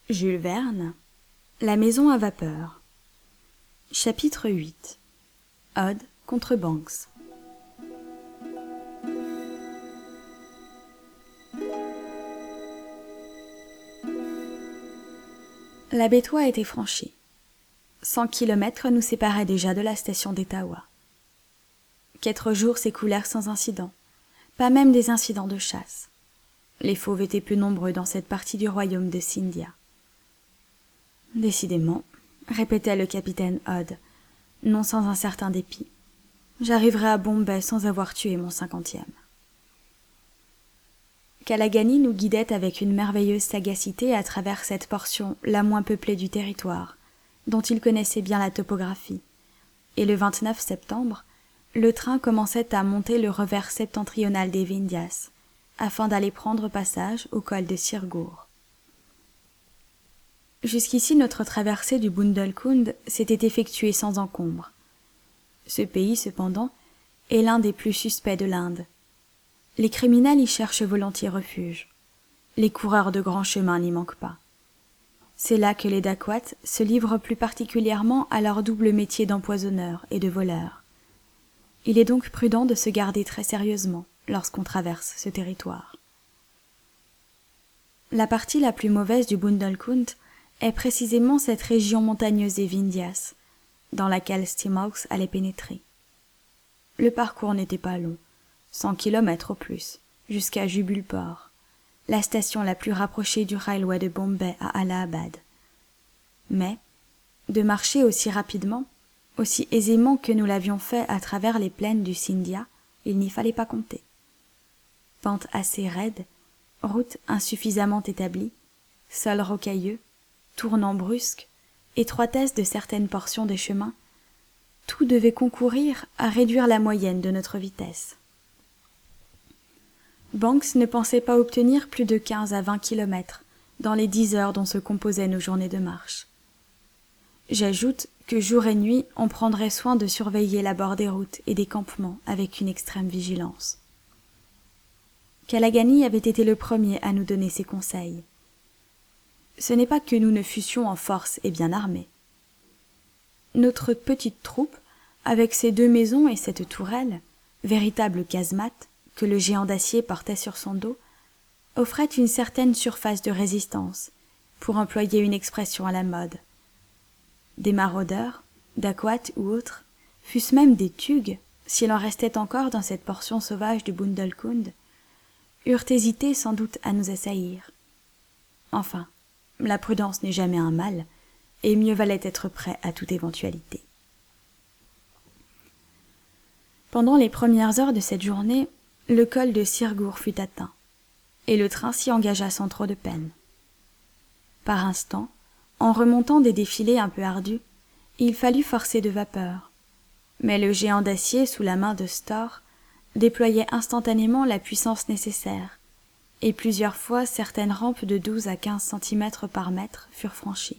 Jules Verne, La maison à vapeur. Chapitre 8. Odd contre Banks. La Bétois était franchie. 100 kilomètres nous séparaient déjà de la station d'Etawa. 4 jours s'écoulèrent sans incident, pas même des incidents de chasse. Les fauves étaient peu nombreux dans cette partie du royaume de Scindia. Décidément, répétait le capitaine Odd, non sans un certain dépit, j'arriverai à Bombay sans avoir tué mon 50e. Kalagani nous guidait avec une merveilleuse sagacité à travers cette portion la moins peuplée du territoire, dont il connaissait bien la topographie, et le 29 septembre, le train commençait à monter le revers septentrional des Vindhyas, afin d'aller prendre passage au col de Sirgour. Jusqu'ici, notre traversée du Bundelkund s'était effectuée sans encombre. Ce pays, cependant, est l'un des plus suspects de l'Inde. Les criminels y cherchent volontiers refuge. Les coureurs de grands chemins n'y manquent pas. C'est là que les dacoits se livrent plus particulièrement à leur double métier d'empoisonneurs et de voleurs. Il est donc prudent de se garder très sérieusement lorsqu'on traverse ce territoire. La partie la plus mauvaise du Bundelkund est précisément cette région montagneuse des Vindhyas, dans laquelle Stimaux allait pénétrer. Le parcours n'était pas long, 100 kilomètres au plus, jusqu'à Jubulpore, la station la plus rapprochée du railway de Bombay à Allahabad. Mais, de marcher aussi rapidement, aussi aisément que nous l'avions fait à travers les plaines du Scindia, il n'y fallait pas compter. Pente assez raide, route insuffisamment établie, sol rocailleux, tournant brusque, étroitesse de certaines portions des chemins, tout devait concourir à réduire la moyenne de notre vitesse. Banks ne pensait pas obtenir plus de 15 à 20 kilomètres dans les 10 heures dont se composaient nos journées de marche. J'ajoute que jour et nuit, on prendrait soin de surveiller l'abord des routes et des campements avec une extrême vigilance. Kalagani avait été le premier à nous donner ses conseils. Ce n'est pas que nous ne fussions en force et bien armés. Notre petite troupe, avec ses 2 maisons et cette tourelle, véritable casemate, que le géant d'acier portait sur son dos, offrait une certaine surface de résistance, pour employer une expression à la mode. Des maraudeurs, dacoits ou autres, fût-ce même des tugs, s'il en restait encore dans cette portion sauvage du Bundelkund, eurent hésité sans doute à nous assaillir. Enfin, la prudence n'est jamais un mal, et mieux valait être prêt à toute éventualité. Pendant les premières heures de cette journée, le col de Sirgour fut atteint, et le train s'y engagea sans trop de peine. Par instants, en remontant des défilés un peu ardus, il fallut forcer de vapeur, mais le géant d'acier sous la main de Storr déployait instantanément la puissance nécessaire, et plusieurs fois certaines rampes de 12 à 15 centimètres par mètre furent franchies.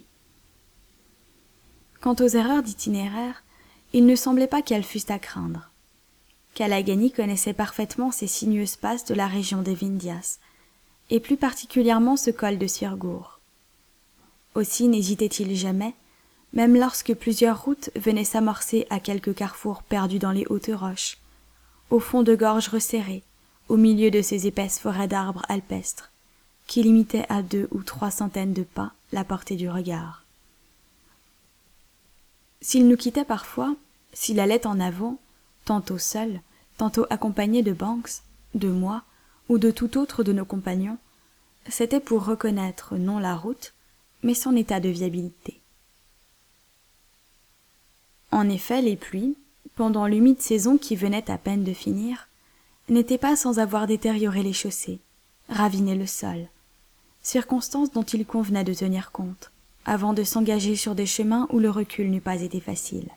Quant aux erreurs d'itinéraire, il ne semblait pas qu'elles fussent à craindre. Kalagani connaissait parfaitement ces sinueuses passes de la région des Vindhyas, et plus particulièrement ce col de Sirgour. Aussi n'hésitait-il jamais, même lorsque plusieurs routes venaient s'amorcer à quelques carrefours perdus dans les hautes roches, au fond de gorges resserrées, au milieu de ces épaisses forêts d'arbres alpestres, qui limitaient à 2 ou 3 centaines de pas la portée du regard. S'il nous quittait parfois, s'il allait en avant, tantôt seul, tantôt accompagné de Banks, de moi ou de tout autre de nos compagnons, c'était pour reconnaître non la route, mais son état de viabilité. En effet, les pluies, pendant l'humide saison qui venait à peine de finir, n'étaient pas sans avoir détérioré les chaussées, raviné le sol, circonstance dont il convenait de tenir compte, avant de s'engager sur des chemins où le recul n'eût pas été facile.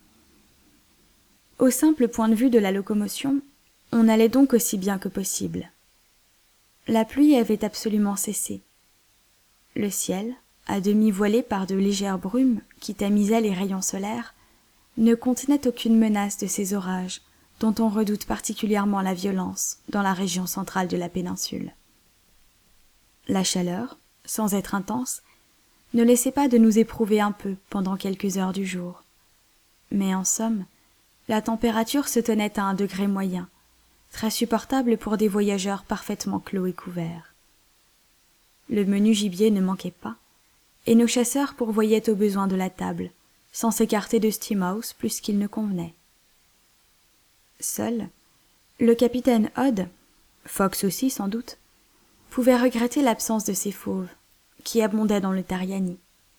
Au simple point de vue de la locomotion, on allait donc aussi bien que possible. La pluie avait absolument cessé. Le ciel, à demi voilé par de légères brumes qui tamisaient les rayons solaires, ne contenait aucune menace de ces orages dont on redoute particulièrement la violence dans la région centrale de la péninsule. La chaleur, sans être intense, ne laissait pas de nous éprouver un peu pendant quelques heures du jour. Mais en somme, la température se tenait à un degré moyen, très supportable pour des voyageurs parfaitement clos et couverts. Le menu gibier ne manquait pas, et nos chasseurs pourvoyaient aux besoins de la table, sans s'écarter de Steamhouse plus qu'il ne convenait. Seul, le capitaine Odd, Fox aussi sans doute, pouvait regretter l'absence de ses fauves, qui abondaient dans le Tariani.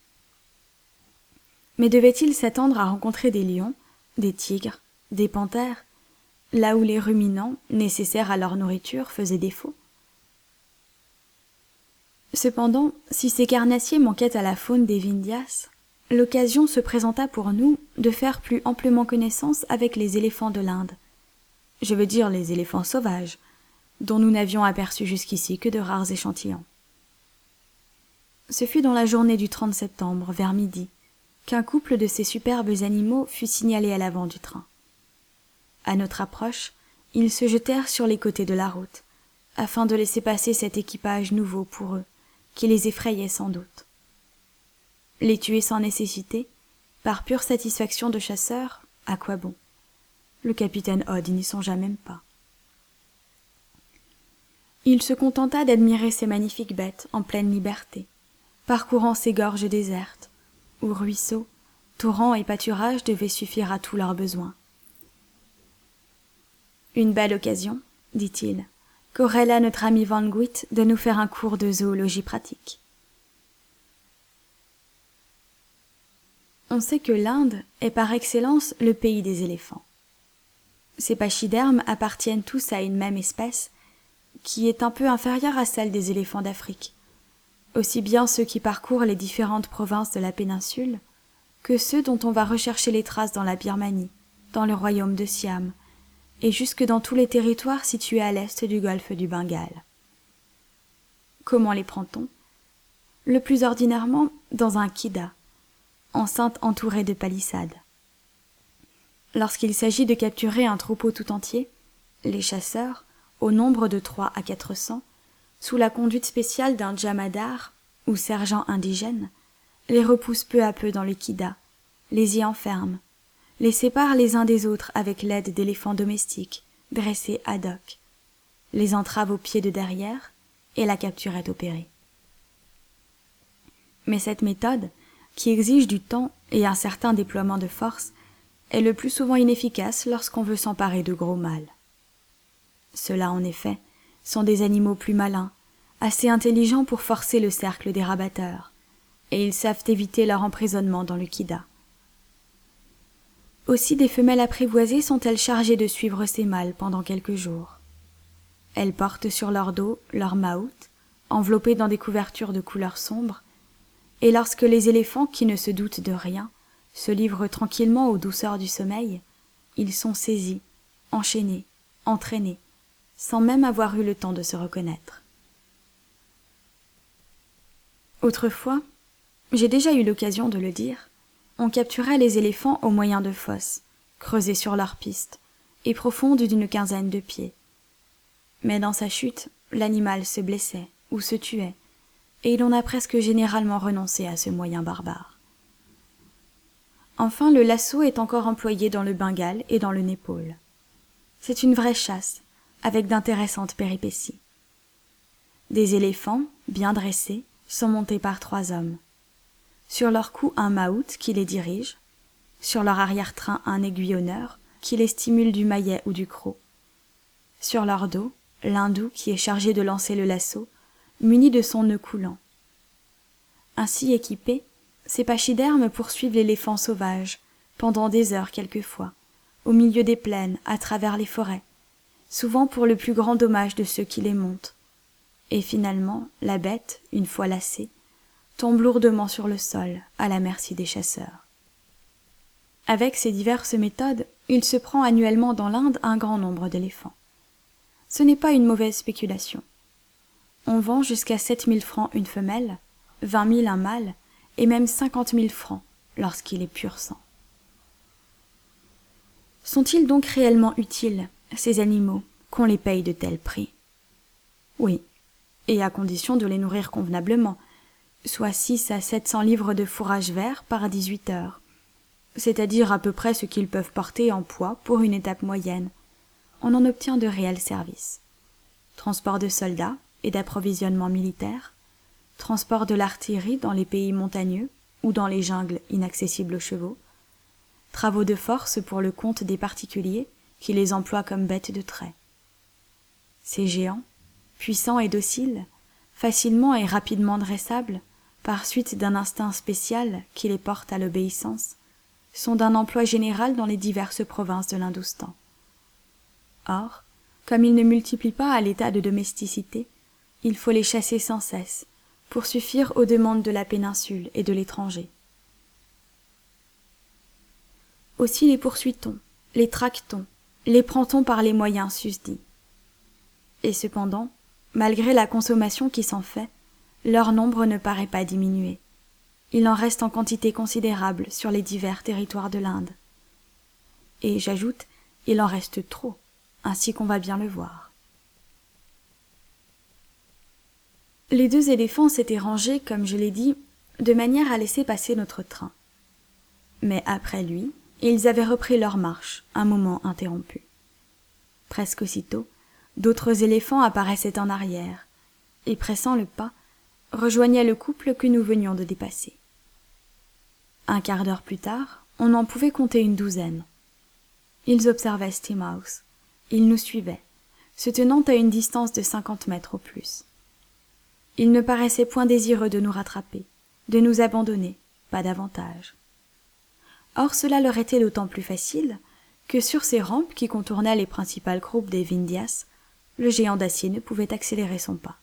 Mais devait-il s'attendre à rencontrer des lions, des tigres, des panthères, là où les ruminants, nécessaires à leur nourriture, faisaient défaut? Cependant, si ces carnassiers manquaient à la faune des Vindhias, l'occasion se présenta pour nous de faire plus amplement connaissance avec les éléphants de l'Inde. Je veux dire les éléphants sauvages, dont nous n'avions aperçu jusqu'ici que de rares échantillons. Ce fut dans la journée du 30 septembre, vers midi, qu'un couple de ces superbes animaux fut signalé à l'avant du train. À notre approche, ils se jetèrent sur les côtés de la route, afin de laisser passer cet équipage nouveau pour eux, qui les effrayait sans doute. Les tuer sans nécessité, par pure satisfaction de chasseurs, à quoi bon? Le capitaine Odd n'y songea même pas. Il se contenta d'admirer ces magnifiques bêtes en pleine liberté, parcourant ces gorges désertes, où ruisseaux, torrents et pâturages devaient suffire à tous leurs besoins. « Une belle occasion, dit-il, qu'aurait là notre ami Van Guit de nous faire un cours de zoologie pratique. » On sait que l'Inde est par excellence le pays des éléphants. Ces pachydermes appartiennent tous à une même espèce, qui est un peu inférieure à celle des éléphants d'Afrique, aussi bien ceux qui parcourent les différentes provinces de la péninsule que ceux dont on va rechercher les traces dans la Birmanie, dans le royaume de Siam, et jusque dans tous les territoires situés à l'est du golfe du Bengale. Comment les prend-on? Le plus ordinairement dans un kidda, enceinte entourée de palissades. Lorsqu'il s'agit de capturer un troupeau tout entier, les chasseurs, au nombre de 300 à 400, sous la conduite spéciale d'un jamadar ou sergent indigène, les repoussent peu à peu dans le kidda, les y enferment, les séparent les uns des autres avec l'aide d'éléphants domestiques, dressés ad hoc, les entravent au pied de derrière, et la capture est opérée. Mais cette méthode, qui exige du temps et un certain déploiement de force, est le plus souvent inefficace lorsqu'on veut s'emparer de gros mâles. Ceux-là, en effet, sont des animaux plus malins, assez intelligents pour forcer le cercle des rabatteurs, et ils savent éviter leur emprisonnement dans le kidda. Aussi des femelles apprivoisées sont-elles chargées de suivre ces mâles pendant quelques jours. Elles portent sur leur dos leur maout, enveloppé dans des couvertures de couleur sombre, et lorsque les éléphants, qui ne se doutent de rien, se livrent tranquillement aux douceurs du sommeil, ils sont saisis, enchaînés, entraînés, sans même avoir eu le temps de se reconnaître. Autrefois, j'ai déjà eu l'occasion de le dire, on capturait les éléphants au moyen de fosses, creusées sur leur piste, et profondes d'une 15aine de pieds. Mais dans sa chute, l'animal se blessait ou se tuait, et l'on a presque généralement renoncé à ce moyen barbare. Enfin, le lasso est encore employé dans le Bengale et dans le Népal. C'est une vraie chasse, avec d'intéressantes péripéties. Des éléphants, bien dressés, sont montés par 3 hommes. Sur leur cou un maout qui les dirige, sur leur arrière-train un aiguillonneur qui les stimule du maillet ou du croc. Sur leur dos, l'hindou qui est chargé de lancer le lasso, muni de son nœud coulant. Ainsi équipés, ces pachydermes poursuivent l'éléphant sauvage, pendant des heures quelquefois, au milieu des plaines, à travers les forêts, souvent pour le plus grand dommage de ceux qui les montent. Et finalement, la bête, une fois lassée, tombe lourdement sur le sol, à la merci des chasseurs. Avec ces diverses méthodes, il se prend annuellement dans l'Inde un grand nombre d'éléphants. Ce n'est pas une mauvaise spéculation. On vend jusqu'à 7 000 francs une femelle, 20 000 un mâle, et même 50 000 francs lorsqu'il est pur sang. Sont-ils donc réellement utiles, ces animaux, qu'on les paye de tels prix? Oui, et à condition de les nourrir convenablement, soit 600 à 700 livres de fourrage vert par 18 heures, c'est-à-dire à peu près ce qu'ils peuvent porter en poids pour une étape moyenne. On en obtient de réels services. Transport de soldats et d'approvisionnement militaire, transport de l'artillerie dans les pays montagneux ou dans les jungles inaccessibles aux chevaux, travaux de force pour le compte des particuliers qui les emploient comme bêtes de trait. Ces géants, puissants et dociles, facilement et rapidement dressables, par suite d'un instinct spécial qui les porte à l'obéissance, sont d'un emploi général dans les diverses provinces de l'Hindoustan. Or, comme ils ne multiplient pas à l'état de domesticité, il faut les chasser sans cesse, pour suffire aux demandes de la péninsule et de l'étranger. Aussi les poursuit-on, les traque-t-on, les prend-on par les moyens susdits. Et cependant, malgré la consommation qui s'en fait, leur nombre ne paraît pas diminuer. Il en reste en quantité considérable sur les divers territoires de l'Inde. Et j'ajoute, il en reste trop, ainsi qu'on va bien le voir. Les 2 éléphants s'étaient rangés, comme je l'ai dit, de manière à laisser passer notre train. Mais après lui, ils avaient repris leur marche, un moment interrompue. Presque aussitôt, d'autres éléphants apparaissaient en arrière, et pressant le pas, rejoignaient le couple que nous venions de dépasser. Un quart d'heure plus tard, on en pouvait compter une douzaine. Ils observaient Steamhouse. Ils nous suivaient, se tenant à une distance de 50 mètres au plus. Ils ne paraissaient point désireux de nous rattraper, de nous abandonner, pas davantage. Or cela leur était d'autant plus facile que sur ces rampes qui contournaient les principales groupes des Vindhyas, le géant d'acier ne pouvait accélérer son pas.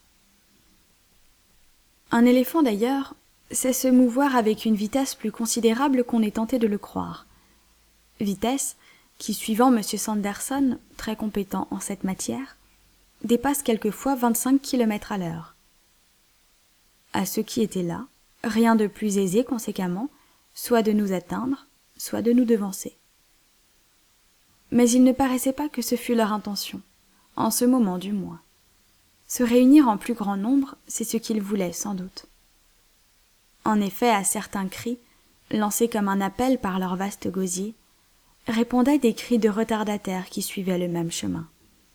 Un éléphant d'ailleurs sait se mouvoir avec une vitesse plus considérable qu'on est tenté de le croire. Vitesse qui, suivant M. Sanderson, très compétent en cette matière, dépasse quelquefois 25 km à l'heure. À ceux qui étaient là, rien de plus aisé conséquemment, soit de nous atteindre, soit de nous devancer. Mais il ne paraissait pas que ce fût leur intention, en ce moment du moins. Se réunir en plus grand nombre, c'est ce qu'ils voulaient sans doute. En effet, à certains cris, lancés comme un appel par leur vaste gosier, répondaient des cris de retardataires qui suivaient le même chemin.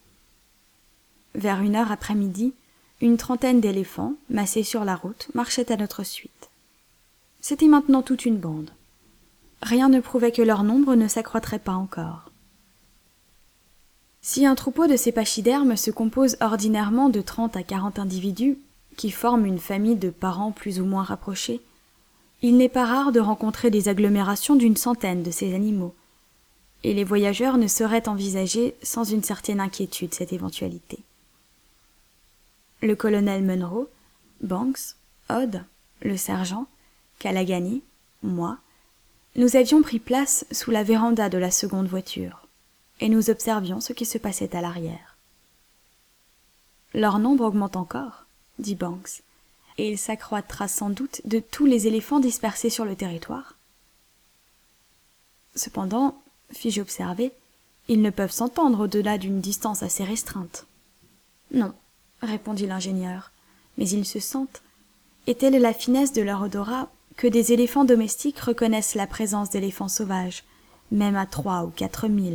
Vers 1 heure après-midi, une trentaine d'éléphants, massés sur la route, marchaient à notre suite. C'était maintenant toute une bande. Rien ne prouvait que leur nombre ne s'accroîtrait pas encore. Si un troupeau de ces pachydermes se compose ordinairement de 30 à 40 individus, qui forment une famille de parents plus ou moins rapprochés, il n'est pas rare de rencontrer des agglomérations d'une centaine de ces animaux, et les voyageurs ne sauraient envisager sans une certaine inquiétude cette éventualité. Le colonel Munro, Banks, Odd, le sergent, Kalagani, moi, nous avions pris place sous la véranda de la seconde voiture, et nous observions ce qui se passait à l'arrière. « Leur nombre augmente encore, » dit Banks, « et il s'accroîtra sans doute de tous les éléphants dispersés sur le territoire. » Cependant, fis-je observer, ils ne peuvent s'entendre au-delà d'une distance assez restreinte. « Non, » répondit l'ingénieur, « mais ils se sentent, et telle est la finesse de leur odorat que des éléphants domestiques reconnaissent la présence d'éléphants sauvages, même à 3 ou 4 milles. »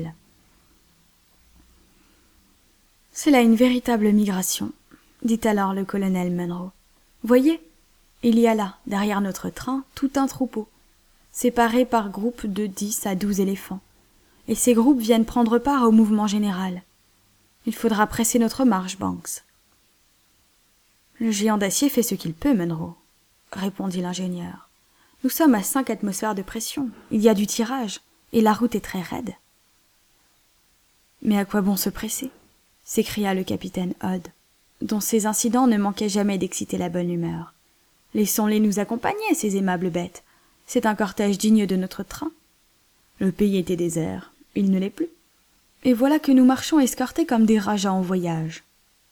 « C'est là une véritable migration, » dit alors le colonel Munro. « Voyez, il y a là, derrière notre train, tout un troupeau, séparé par groupes de 10 à 12 éléphants, et ces groupes viennent prendre part au mouvement général. Il faudra presser notre marche, Banks. »« Le géant d'acier fait ce qu'il peut, Munro, » répondit l'ingénieur. « Nous sommes à 5 atmosphères de pression, il y a du tirage, et la route est très raide. »« Mais à quoi bon se presser ?» s'écria le capitaine Odd, dont ces incidents ne manquaient jamais d'exciter la bonne humeur. « Laissons-les nous accompagner, ces aimables bêtes. C'est un cortège digne de notre train. Le pays était désert, il ne l'est plus. Et voilà que nous marchons escortés comme des rajas en voyage. »«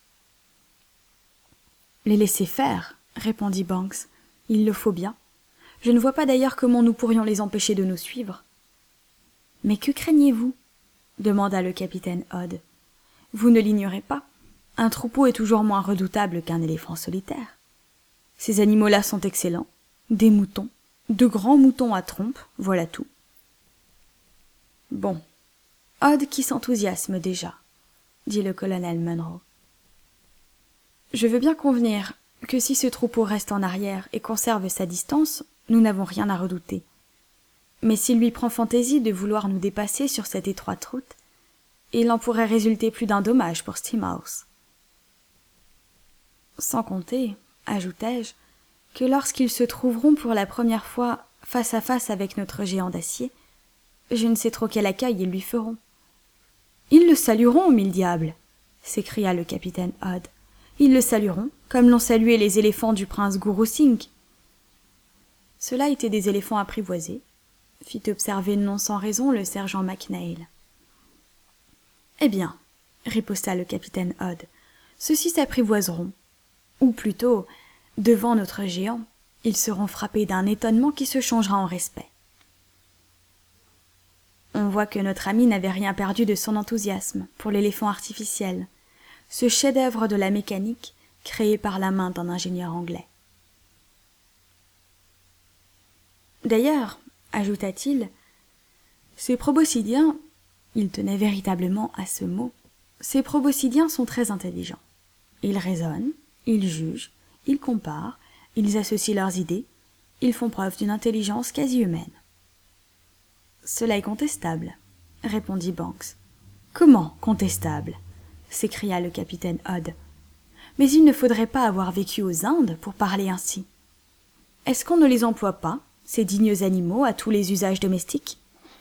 Les laisser faire, » répondit Banks. « Il le faut bien. Je ne vois pas d'ailleurs comment nous pourrions les empêcher de nous suivre. »« Mais que craignez-vous » demanda le capitaine Odd. « Vous ne l'ignorez pas. Un troupeau est toujours moins redoutable qu'un éléphant solitaire. Ces animaux-là sont excellents. Des moutons, de grands moutons à trompe, voilà tout. Bon, Odd qui s'enthousiasme déjà, dit le colonel Munro. Je veux bien convenir que si ce troupeau reste en arrière et conserve sa distance, nous n'avons rien à redouter. Mais s'il lui prend fantaisie de vouloir nous dépasser sur cette étroite route, il en pourrait résulter plus d'un dommage pour Steamhouse. Sans compter, ajoutai-je, que lorsqu'ils se trouveront pour la première fois face à face avec notre géant d'acier, je ne sais trop quel accueil ils lui feront. « Ils le salueront, mille diables !» s'écria le capitaine Odd. « Ils le salueront, comme l'ont salué les éléphants du prince Guru Singh. » Cela étaient des éléphants apprivoisés, fit observer non sans raison le sergent McNeil. « Eh bien, riposta le capitaine Odd, ceux-ci s'apprivoiseront, ou plutôt, devant notre géant, ils seront frappés d'un étonnement qui se changera en respect. » On voit que notre ami n'avait rien perdu de son enthousiasme pour l'éléphant artificiel, ce chef-d'œuvre de la mécanique créé par la main d'un ingénieur anglais. D'ailleurs, ajouta-t-il, ces proboscidiens, il tenait véritablement à ce mot, ces proboscidiens sont très intelligents. Ils raisonnent, ils jugent, ils comparent, ils associent leurs idées, ils font preuve d'une intelligence quasi humaine. Cela est contestable, répondit Banks. Comment contestable? S'écria le capitaine Odd. Mais il ne faudrait pas avoir vécu aux Indes pour parler ainsi. Est-ce qu'on ne les emploie pas, ces dignes animaux, à tous les usages domestiques?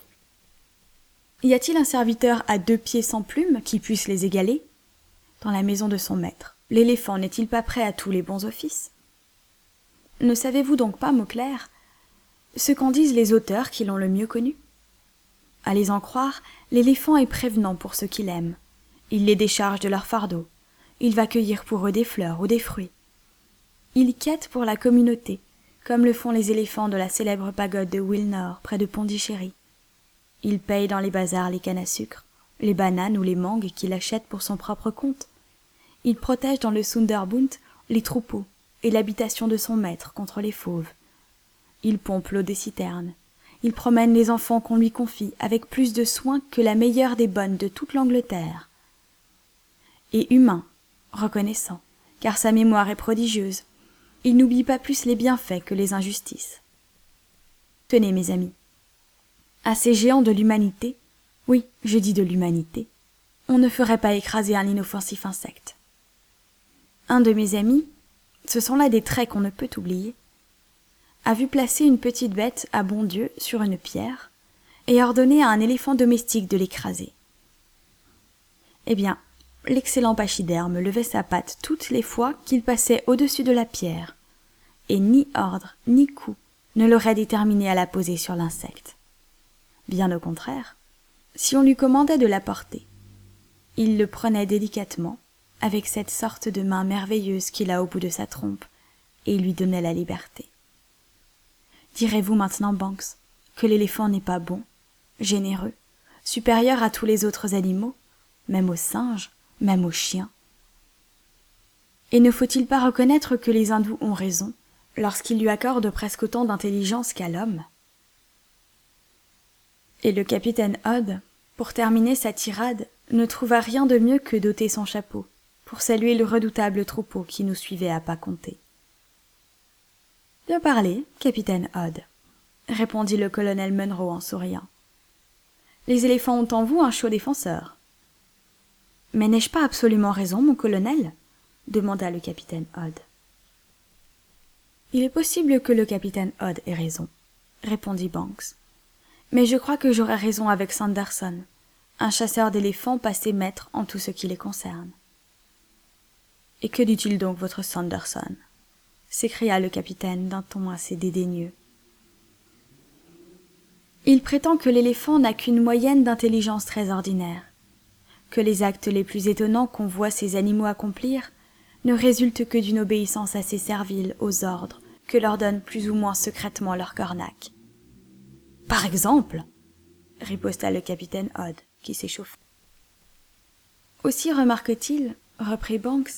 Y a-t-il un serviteur à 2 pieds sans plumes qui puisse les égaler? Dans la maison de son maître, l'éléphant n'est-il pas prêt à tous les bons offices? Ne savez-vous donc pas, Mauclair, ce qu'en disent les auteurs qui l'ont le mieux connu? À les en croire, l'éléphant est prévenant pour ceux qu'il aime. Il les décharge de leur fardeau. Il va cueillir pour eux des fleurs ou des fruits. Il quête pour la communauté, comme le font les éléphants de la célèbre pagode de Wilnor, près de Pondichéry. Il paye dans les bazars les cannes à sucre, les bananes ou les mangues qu'il achète pour son propre compte. Il protège dans le Sunderbund les troupeaux et l'habitation de son maître contre les fauves. Il pompe l'eau des citernes. Il promène les enfants qu'on lui confie avec plus de soin que la meilleure des bonnes de toute l'Angleterre. Et humain, reconnaissant, car sa mémoire est prodigieuse, il n'oublie pas plus les bienfaits que les injustices. Tenez, mes amis, à ces géants de l'humanité, oui, je dis de l'humanité, on ne ferait pas écraser un inoffensif insecte. Un de mes amis, ce sont là des traits qu'on ne peut oublier, a vu placer une petite bête à bon Dieu sur une pierre et ordonné à un éléphant domestique de l'écraser. Eh bien, l'excellent pachyderme levait sa patte toutes les fois qu'il passait au-dessus de la pierre, et ni ordre ni coup ne l'aurait déterminé à la poser sur l'insecte. Bien au contraire, si on lui commandait de la porter, il le prenait délicatement, avec cette sorte de main merveilleuse qu'il a au bout de sa trompe, et lui donnait la liberté. Direz-vous maintenant, Banks, que l'éléphant n'est pas bon, généreux, supérieur à tous les autres animaux, même aux singes, même aux chiens? Et ne faut-il pas reconnaître que les hindous ont raison lorsqu'ils lui accordent presque autant d'intelligence qu'à l'homme? Et le capitaine Odd, pour terminer sa tirade, ne trouva rien de mieux que d'ôter son chapeau, pour saluer le redoutable troupeau qui nous suivait à pas comptés. « Bien parlé, capitaine Odd, » répondit le colonel Munro en souriant. « Les éléphants ont en vous un chaud défenseur. »« Mais n'ai-je pas absolument raison, mon colonel ?» demanda le capitaine Odd. « Il est possible que le capitaine Odd ait raison, » répondit Banks. « Mais je crois que j'aurai raison avec Sanderson, un chasseur d'éléphants passé maître en tout ce qui les concerne. »« Et que dit-il donc, votre Sanderson ?» s'écria le capitaine d'un ton assez dédaigneux. Il prétend que l'éléphant n'a qu'une moyenne d'intelligence très ordinaire, que les actes les plus étonnants qu'on voit ces animaux accomplir ne résultent que d'une obéissance assez servile aux ordres que leur donne plus ou moins secrètement leur cornac. « Par exemple !» riposta le capitaine Odd, qui s'échauffa. « Aussi remarque-t-il, reprit Banks,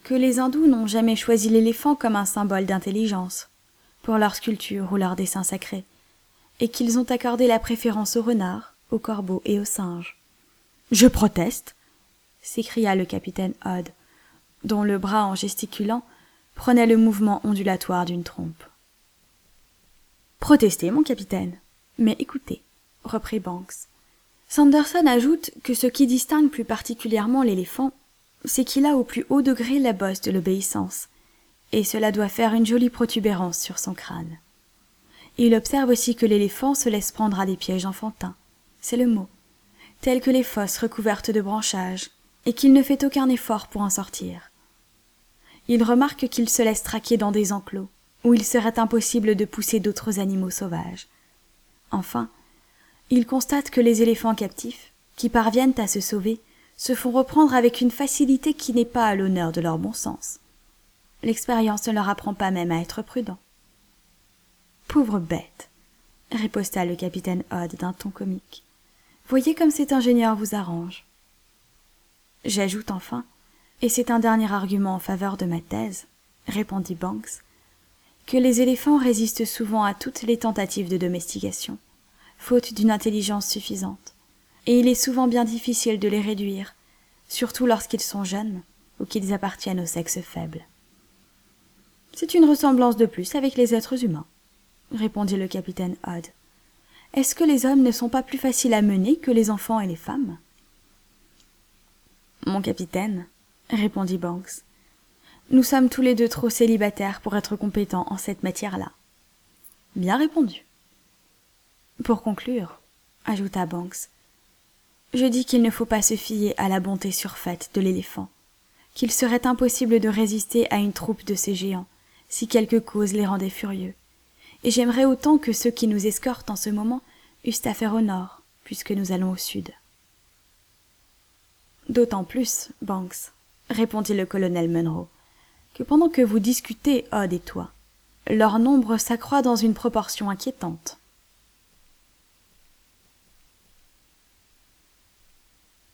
que les hindous n'ont jamais choisi l'éléphant comme un symbole d'intelligence, pour leur sculpture ou leur dessin sacré, et qu'ils ont accordé la préférence au renard, au corbeau et au singe. « Je proteste !» s'écria le capitaine Odd, dont le bras, en gesticulant, prenait le mouvement ondulatoire d'une trompe. « Protestez, mon capitaine. Mais écoutez, » reprit Banks. Sanderson ajoute que ce qui distingue plus particulièrement l'éléphant, c'est qu'il a au plus haut degré la bosse de l'obéissance, et cela doit faire une jolie protubérance sur son crâne. Il observe aussi que l'éléphant se laisse prendre à des pièges enfantins, c'est le mot, tels que les fosses recouvertes de branchages, et qu'il ne fait aucun effort pour en sortir. Il remarque qu'il se laisse traquer dans des enclos, où il serait impossible de pousser d'autres animaux sauvages. Enfin, il constate que les éléphants captifs, qui parviennent à se sauver, se font reprendre avec une facilité qui n'est pas à l'honneur de leur bon sens. L'expérience ne leur apprend pas même à être prudents. « Pauvre bête !» riposta le capitaine Odd d'un ton comique. « Voyez comme cet ingénieur vous arrange. » J'ajoute enfin, et c'est un dernier argument en faveur de ma thèse, répondit Banks, que les éléphants résistent souvent à toutes les tentatives de domestication, faute d'une intelligence suffisante, et il est souvent bien difficile de les réduire, surtout lorsqu'ils sont jeunes ou qu'ils appartiennent au sexe faible. « C'est une ressemblance de plus avec les êtres humains, » répondit le capitaine Odd. « Est-ce que les hommes ne sont pas plus faciles à mener que les enfants et les femmes ?»« Mon capitaine, » répondit Banks, « nous sommes tous les deux trop célibataires pour être compétents en cette matière-là. » « Bien répondu. » Pour conclure, ajouta Banks, je dis qu'il ne faut pas se fier à la bonté surfaite de l'éléphant, qu'il serait impossible de résister à une troupe de ces géants, si quelque cause les rendait furieux, et j'aimerais autant que ceux qui nous escortent en ce moment eussent affaire au nord, puisque nous allons au sud. D'autant plus, Banks, répondit le colonel Munro, que pendant que vous discutez, Odd et toi, leur nombre s'accroît dans une proportion inquiétante.